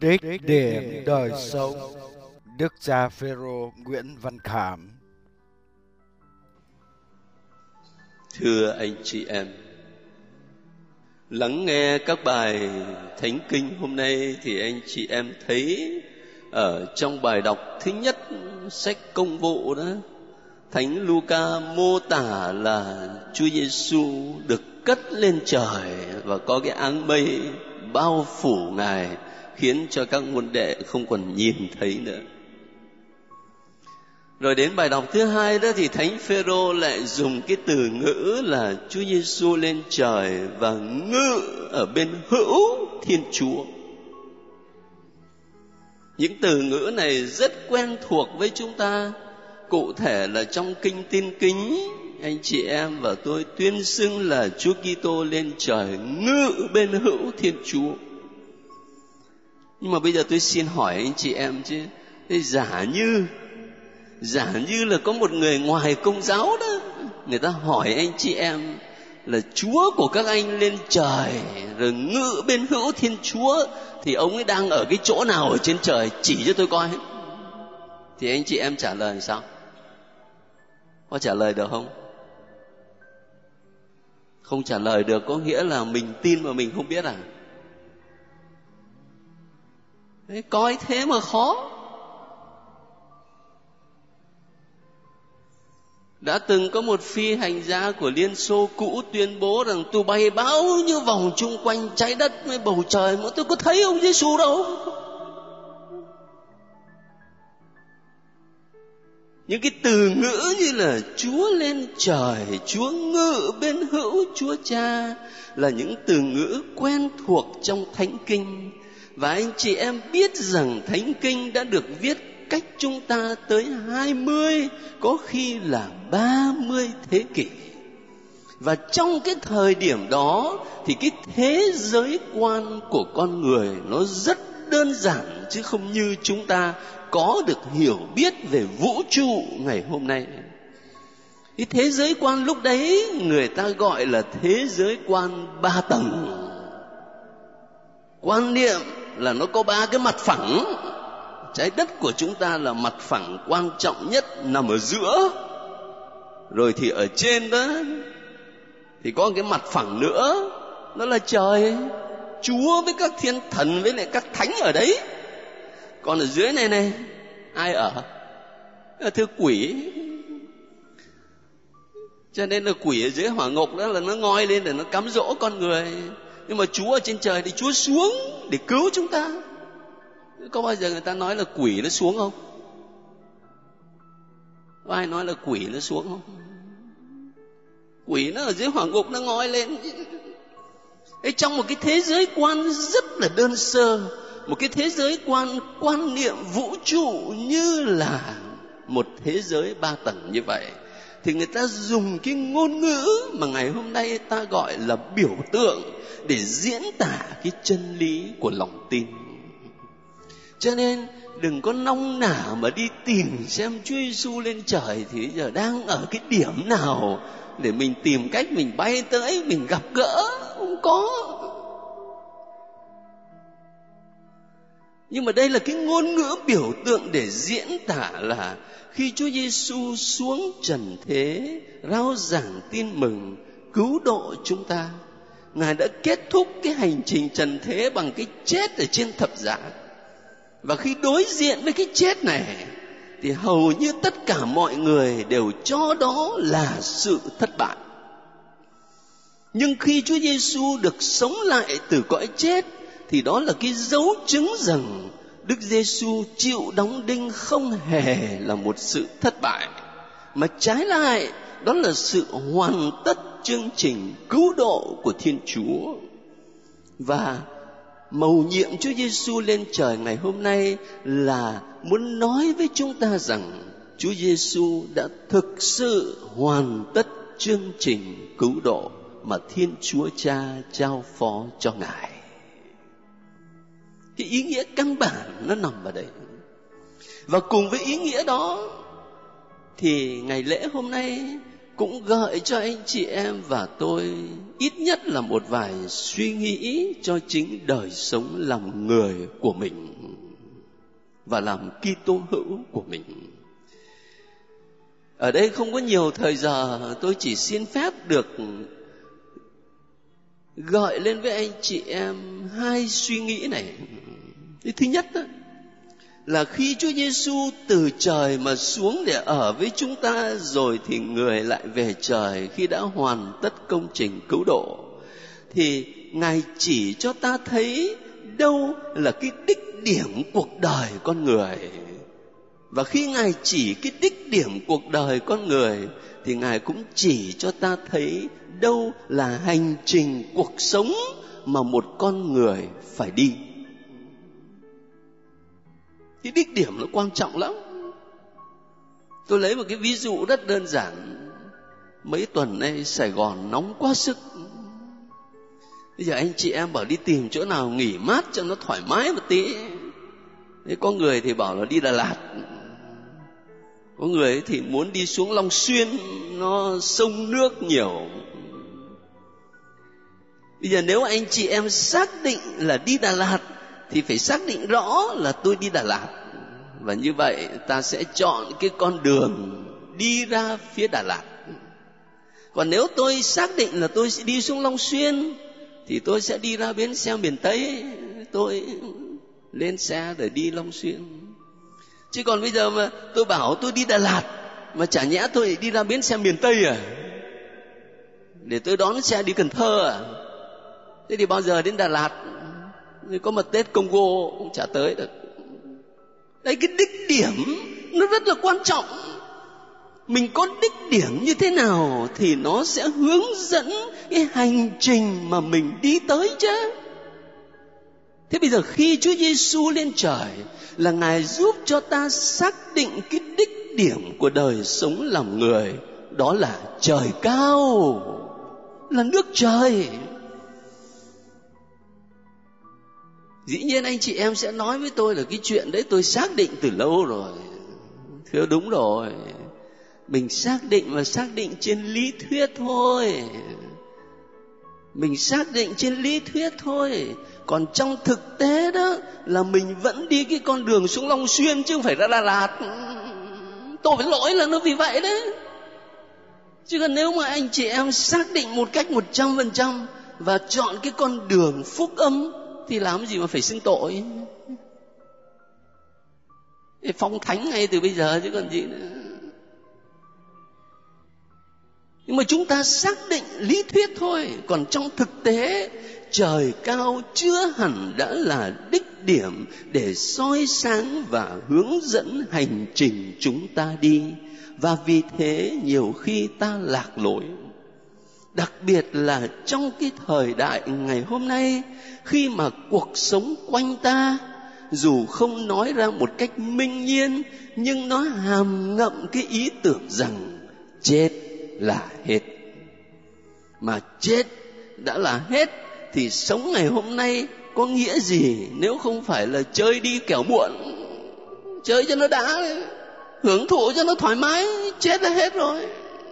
Đích điểm đời sống. Đức cha Phêrô Nguyễn Văn Khảm. Thưa anh chị em, lắng nghe các bài thánh kinh hôm nay thì anh chị em thấy ở trong bài đọc thứ nhất sách Công vụ đó, Thánh Luca mô tả là Chúa Giêsu được cất lên trời và có cái áng mây bao phủ Ngài, khiến cho các môn đệ không còn nhìn thấy nữa. Rồi đến bài đọc thứ hai đó thì Thánh Phêrô lại dùng cái từ ngữ là Chúa Giêsu lên trời và ngự ở bên hữu Thiên Chúa. Những từ ngữ này rất quen thuộc với chúng ta. Cụ thể là trong kinh Tin Kính, anh chị em và tôi tuyên xưng là Chúa Kitô lên trời ngự bên hữu Thiên Chúa. Nhưng mà bây giờ tôi xin hỏi anh chị em chứ, giả như là có một người ngoài Công giáo đó, người ta hỏi anh chị em là Chúa của các anh lên trời rồi ngự bên hữu Thiên Chúa, thì ông ấy đang ở cái chỗ nào ở trên trời, chỉ cho tôi coi. Thì anh chị em trả lời sao? Có trả lời được không? Không trả lời được có nghĩa là mình tin mà mình không biết à? Đấy, coi thế mà khó. Đã từng có một phi hành gia của Liên Xô cũ tuyên bố rằng tôi bay bao nhiêu vòng chung quanh trái đất với bầu trời mà tôi có thấy ông Giêsu đâu. Những cái từ ngữ như là Chúa lên trời, Chúa ngự bên hữu Chúa Cha là những từ ngữ quen thuộc trong Thánh Kinh. Và anh chị em biết rằng Thánh Kinh đã được viết cách chúng ta tới 20, có khi là 30 thế kỷ. Và trong cái thời điểm đó thì cái thế giới quan của con người nó rất đơn giản, chứ không như chúng ta có được hiểu biết về vũ trụ ngày hôm nay. Cái thế giới quan lúc đấy người ta gọi là thế giới quan 3 tầng. Quan niệm là nó có 3 cái mặt phẳng. Trái đất của chúng ta là mặt phẳng quan trọng nhất, nằm ở giữa. Rồi thì ở trên đó thì có cái mặt phẳng nữa, đó là trời, Chúa với các thiên thần với lại các thánh ở đấy. Còn ở dưới này ai ở? Thưa quỷ. Cho nên là quỷ ở dưới hỏa ngục đó là nó ngoi lên để nó cám dỗ con người. Nhưng mà Chúa ở trên trời thì Chúa xuống để cứu chúng ta. Có bao giờ người ta nói là quỷ nó xuống không? Có ai nói là quỷ nó xuống không? Quỷ nó ở dưới hỏa ngục nó ngoi lên. Trong một cái thế giới quan rất là đơn sơ, một cái thế giới quan niệm vũ trụ như là một thế giới 3 tầng như vậy, thì người ta dùng cái ngôn ngữ mà ngày hôm nay ta gọi là biểu tượng để diễn tả cái chân lý của lòng tin. Cho nên đừng có nông nả mà đi tìm xem Chúa Giêsu lên trời thì giờ đang ở cái điểm nào để mình tìm cách mình bay tới, mình gặp gỡ. Không có. Nhưng mà đây là cái ngôn ngữ biểu tượng để diễn tả là khi Chúa Giêsu xuống trần thế, rao giảng tin mừng, cứu độ chúng ta, Ngài đã kết thúc cái hành trình trần thế bằng cái chết ở trên thập giá. Và khi đối diện với cái chết này thì hầu như tất cả mọi người đều cho đó là sự thất bại. Nhưng khi Chúa Giêsu được sống lại từ cõi chết thì đó là cái dấu chứng rằng Đức Giêsu chịu đóng đinh không hề là một sự thất bại, mà trái lại đó là sự hoàn tất chương trình cứu độ của Thiên Chúa. Và mầu nhiệm Chúa Giêsu lên trời ngày hôm nay là muốn nói với chúng ta rằng Chúa Giêsu đã thực sự hoàn tất chương trình cứu độ mà Thiên Chúa Cha giao phó cho Ngài. Cái ý nghĩa căn bản nó nằm ở đây. Và cùng với ý nghĩa đó thì ngày lễ hôm nay cũng gợi cho anh chị em và tôi ít nhất là một vài suy nghĩ cho chính đời sống làm người của mình và làm Kitô hữu của mình. Ở đây không có nhiều thời giờ, tôi chỉ xin phép được gợi lên với anh chị em hai suy nghĩ này. Thứ nhất là khi Chúa Giêsu từ trời mà xuống để ở với chúng ta rồi thì người lại về trời khi đã hoàn tất công trình cứu độ, thì Ngài chỉ cho ta thấy đâu là cái đích điểm cuộc đời con người. Và khi Ngài chỉ cái đích điểm cuộc đời con người thì Ngài cũng chỉ cho ta thấy đâu là hành trình cuộc sống mà một con người phải đi. Cái đích điểm nó quan trọng lắm. Tôi lấy một cái ví dụ rất đơn giản. Mấy tuần nay Sài Gòn nóng quá sức. Bây giờ anh chị em bảo đi tìm chỗ nào nghỉ mát cho nó thoải mái một tí. Thế có người thì bảo là đi Đà Lạt, có người thì muốn đi xuống Long Xuyên, nó sông nước nhiều. Bây giờ nếu anh chị em xác định là đi Đà Lạt thì phải xác định rõ là tôi đi Đà Lạt. Và như vậy ta sẽ chọn cái con đường đi ra phía Đà Lạt. Còn nếu tôi xác định là tôi sẽ đi xuống Long Xuyên thì tôi sẽ đi ra bến xe miền Tây, tôi lên xe để đi Long Xuyên. Chứ còn bây giờ mà tôi bảo tôi đi Đà Lạt mà chả nhẽ tôi đi ra bến xe miền Tây à, để tôi đón xe đi Cần Thơ à? Thế thì bao giờ đến Đà Lạt? Có một Tết Congo cũng chả tới được. Đấy, cái đích điểm nó rất là quan trọng. Mình có đích điểm như thế nào thì nó sẽ hướng dẫn cái hành trình mà mình đi tới chứ. Thế bây giờ khi Chúa Giêsu lên trời là Ngài giúp cho ta xác định cái đích điểm của đời sống làm người. Đó là trời cao, là nước trời. Dĩ nhiên anh chị em sẽ nói với tôi là cái chuyện đấy tôi xác định từ lâu rồi. Thưa đúng rồi, mình xác định và xác định trên lý thuyết thôi. Mình xác định trên lý thuyết thôi. Còn trong thực tế đó là mình vẫn đi cái con đường xuống Long Xuyên chứ không phải ra Đà Lạt. Tôi phải lỗi là nó vì vậy đấy. Chứ còn nếu mà anh chị em xác định một cách 100% và chọn cái con đường phúc âm thì làm gì mà phải xưng tội. Phong thánh ngay từ bây giờ chứ còn gì nữa. Nhưng mà chúng ta xác định lý thuyết thôi. Còn trong thực tế, trời cao chưa hẳn đã là đích điểm để soi sáng và hướng dẫn hành trình chúng ta đi. Và vì thế nhiều khi ta lạc lối. Đặc biệt là trong cái thời đại ngày hôm nay, khi mà cuộc sống quanh ta dù không nói ra một cách minh nhiên, nhưng nó hàm ngậm cái ý tưởng rằng chết là hết. Mà chết đã là hết thì sống ngày hôm nay có nghĩa gì nếu không phải là chơi đi kẻo muộn, chơi cho nó đã, hưởng thụ cho nó thoải mái. Chết là hết rồi.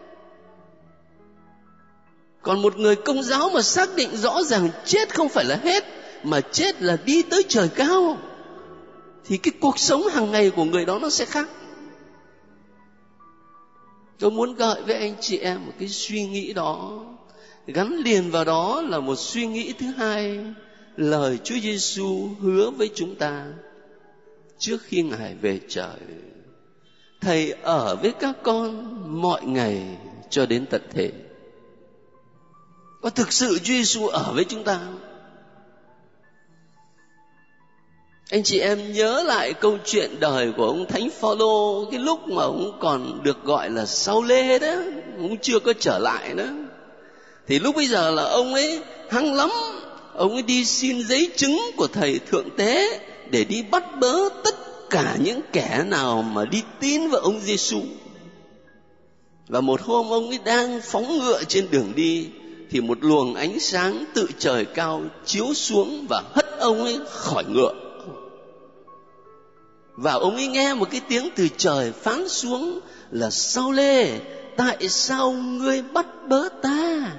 Còn một người Công giáo mà xác định rõ ràng chết không phải là hết, mà chết là đi tới trời cao, thì cái cuộc sống hàng ngày của người đó nó sẽ khác. Tôi muốn gợi với anh chị em một cái suy nghĩ đó. Gắn liền vào đó là một suy nghĩ thứ hai, lời Chúa Giêsu hứa với chúng ta trước khi Ngài về trời: Thầy ở với các con mọi ngày cho đến tận thế. Có thực sự Chúa Giêsu ở với chúng ta? Anh chị em nhớ lại câu chuyện đời của ông Thánh Phaolô, cái lúc mà ông còn được gọi là Sao Lê đó, ông chưa có trở lại đó. Thì lúc bây giờ là ông ấy hăng lắm, ông ấy đi xin giấy chứng của thầy thượng tế để đi bắt bớ tất cả những kẻ nào mà đi tín vào ông Giêsu. Và một hôm ông ấy đang phóng ngựa trên đường đi, thì một luồng ánh sáng từ trời cao chiếu xuống và hất ông ấy khỏi ngựa. Và ông ấy nghe một cái tiếng từ trời phán xuống là: Sao Lê, tại sao ngươi bắt bớ ta?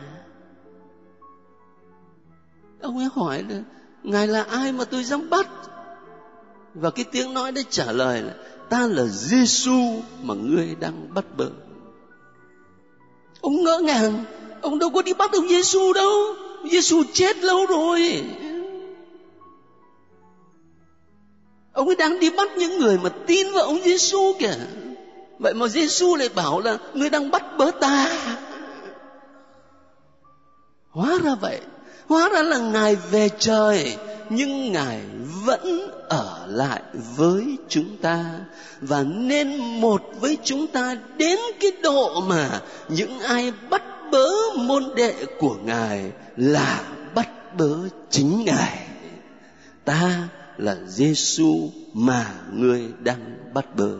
Ông ấy hỏi là Ngài là ai mà tôi dám bắt? Và cái tiếng nói đấy trả lời là ta là Giêsu mà ngươi đang bắt bớ. Ông ngỡ ngàng, ông đâu có đi bắt ông Giêsu đâu. Giêsu chết lâu rồi. Ông ấy đang đi bắt những người mà tin vào ông Giêsu kìa. Vậy mà Giêsu lại bảo là ngươi đang bắt bớ ta. Hóa ra vậy, hóa ra là Ngài về trời, nhưng Ngài vẫn ở lại với chúng ta và nên một với chúng ta đến cái độ mà những ai bắt bớ môn đệ của Ngài là bắt bớ chính Ngài. Ta là Giêsu mà ngươi đang bắt bớ.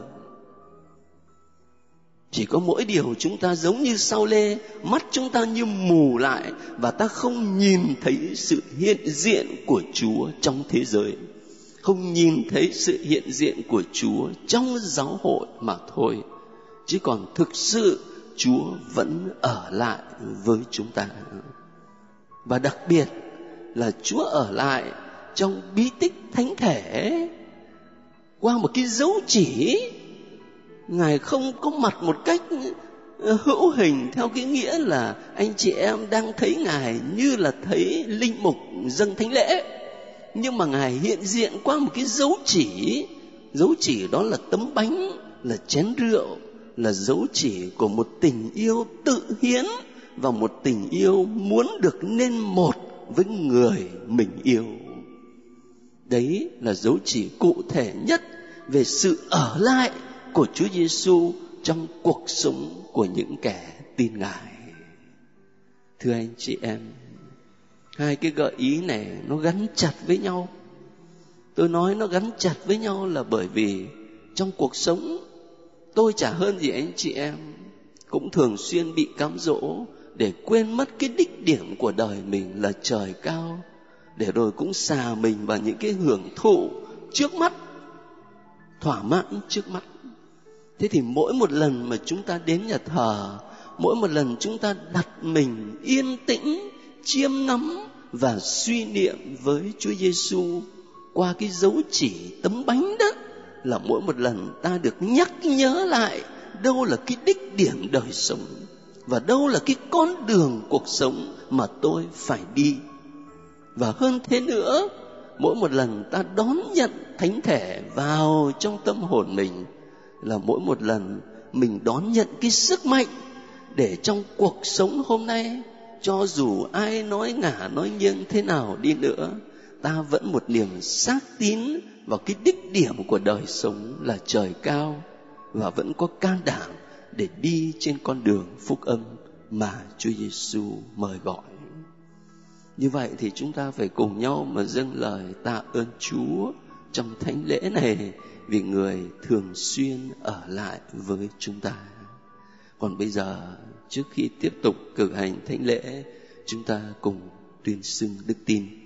Chỉ có mỗi điều chúng ta giống như Sao Lê, mắt chúng ta như mù lại và ta không nhìn thấy sự hiện diện của Chúa trong thế giới, không nhìn thấy sự hiện diện của Chúa trong giáo hội mà thôi. Chứ còn thực sự Chúa vẫn ở lại với chúng ta. Và đặc biệt là Chúa ở lại trong bí tích thánh thể qua một cái dấu chỉ. Ngài không có mặt một cách hữu hình theo cái nghĩa là anh chị em đang thấy Ngài như là thấy linh mục dâng thánh lễ, nhưng mà Ngài hiện diện qua một cái dấu chỉ. Dấu chỉ đó là tấm bánh, là chén rượu, là dấu chỉ của một tình yêu tự hiến và một tình yêu muốn được nên một với người mình yêu. Đấy là dấu chỉ cụ thể nhất về sự ở lại của Chúa Giêsu trong cuộc sống của những kẻ tin Ngài. Thưa anh chị em, hai cái gợi ý này nó gắn chặt với nhau. Tôi nói nó gắn chặt với nhau là bởi vì trong cuộc sống tôi chả hơn gì anh chị em cũng thường xuyên bị cám dỗ để quên mất cái đích điểm của đời mình là trời cao, để rồi cũng xà mình vào những cái hưởng thụ trước mắt, thỏa mãn trước mắt. Thế thì mỗi một lần mà chúng ta đến nhà thờ, mỗi một lần chúng ta đặt mình yên tĩnh, chiêm ngắm và suy niệm với Chúa Giêsu qua cái dấu chỉ tấm bánh đó, là mỗi một lần ta được nhắc nhớ lại đâu là cái đích điểm đời sống và đâu là cái con đường cuộc sống mà tôi phải đi. Và hơn thế nữa, mỗi một lần ta đón nhận thánh thể vào trong tâm hồn mình là mỗi một lần mình đón nhận cái sức mạnh để trong cuộc sống hôm nay, cho dù ai nói ngả nói nghiêng thế nào đi nữa, ta vẫn một niềm xác tín vào cái đích điểm của đời sống là trời cao, và vẫn có can đảm để đi trên con đường phúc âm mà Chúa Giêsu mời gọi. Như vậy thì chúng ta phải cùng nhau mà dâng lời tạ ơn Chúa trong thánh lễ này, vì Người thường xuyên ở lại với chúng ta. Còn bây giờ, trước khi tiếp tục cử hành thánh lễ, chúng ta cùng tuyên xưng đức tin.